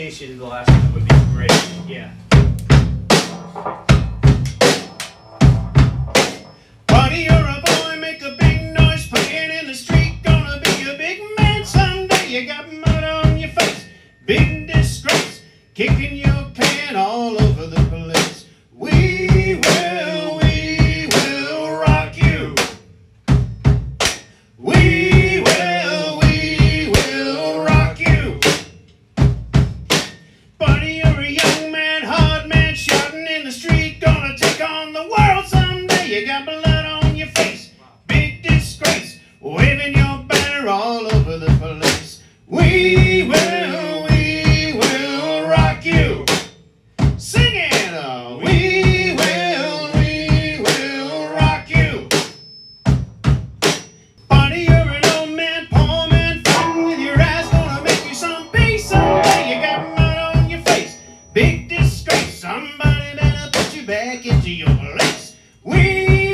The last one would be great. Yeah. Buddy, you're a boy, make a big noise, playing in the street, gonna be a big man someday. You got mud on your face, big disgrace, kicking your can all over the place. We will rock you. We will rock you. Buddy, you're a young man, hard man, shouting in the street, gonna take on the world someday. You got blood on your face, big disgrace, waving your banner all over the place. We will rock you. Sing it! We will rock you. Buddy, you're an old man, poor man, fighting with your ass, gonna make you some peace someday. You got mud on your face, big disgrace, somebody better put you back into your place. We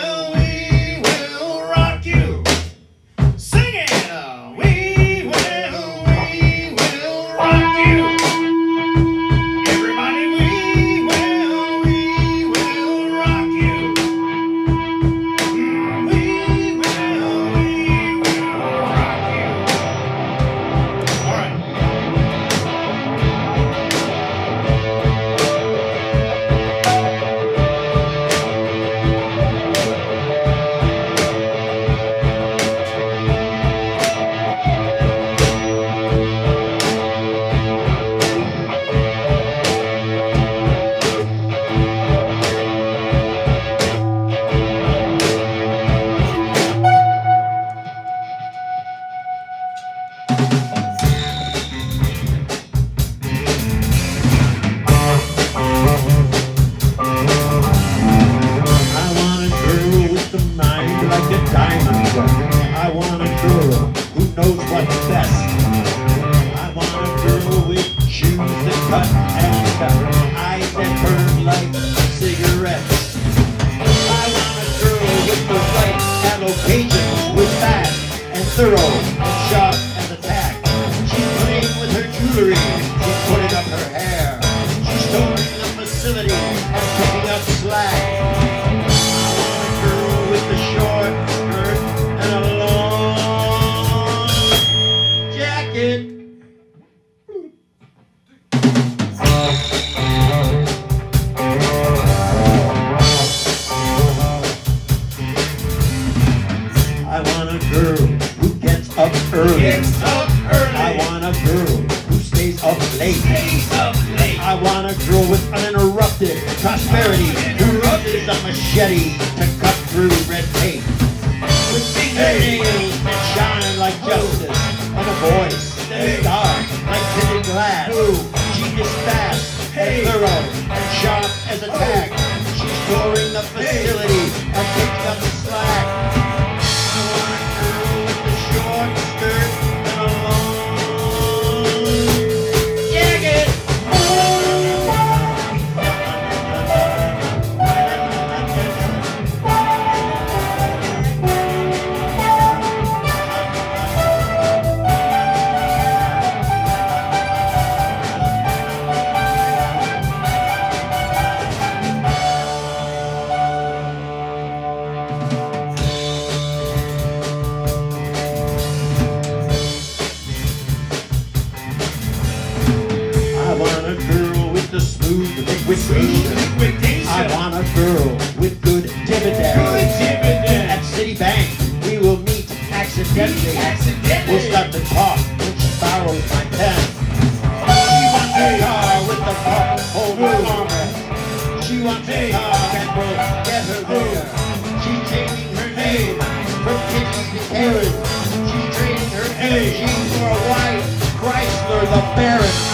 will rock you. Sing it! We will rock you. Everybody, we will rock you. We will rock you. All right. Like a diamond. I want a girl who knows what's best. I want a girl with shoes that cut and eyes that burn like cigarettes. I want a girl with the right allocations, with fast and thorough and sharp as a tack. She's playing with her jewelry, she's putting up her hair, she's storing the facility and picking up slack. The short skirt and a long jacket. I want a girl who gets up early. I want a girl who stays up late. I want a girl with uninterrupted prosperity, who uses a machete to cut through red tape, with fingernails that shine like justice, and a voice that's dark like tinted glass. She is fast and thorough and sharp as a tack. She's storing the facility and picking up the slack. I want a girl with a short skirt and a long jacket. I want a girl with the smooth liquidation. I want a girl with good dividends. At Citibank, we will meet accidentally. We'll start to talk when she borrows my pen. She wants a car with the purple armor. She wants a car that will get her there. She's changing her name from Kitty to Karen. She's trading her energy for a white Chrysler the Baron.